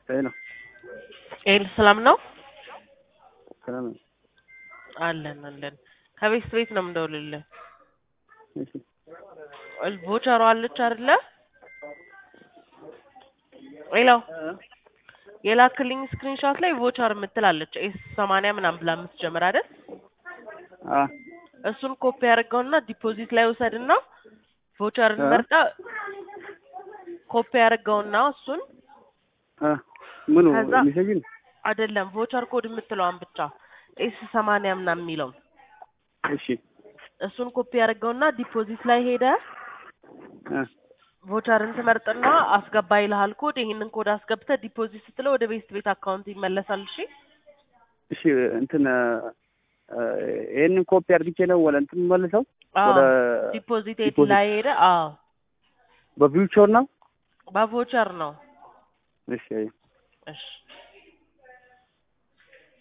ሄሎ ሰላም ነው ሰላም አለን ከቤት ነው የምደውልልህ። እሺ ቮቸሯ አለች አይደለ? ሄሎ የላክልኝ ስክሪንሾት ላይ ቮቸር የምትላለች ኤስ80 ምናምን ብላ የምትጀምር አይደል? እሱን ኮፒ ያደርገውና ዲፖዚት ላይ ወሰድና ቮቸርን መርጣ ኮፒ ያደርገውና እሱን ምኑ ሜሴጅን አይደለም ቮቸር ኮድ የምትለዋን ብቻ ኤስ80 ምናምን የሚለው እሺ እሱን ኮፒ ያደርገውና ዲፖዚት ላይ ሄደ ቮቸርን ትመርጥና አስገባ ይልሃል ኮድ። ይሄንን ኮድ አስገብተህ ዲፖዚት ስትለው ወደ ቤት አካውንት ይመለሳል። እሺ እንትን ይሄንን ኮፒ አድርጌ ነው ወለ እንትን መልሰው ወደ ዲፖዚት ላይ ሄደ። በቪውቸር ነው በቮቸር ነው። እሺ እሺ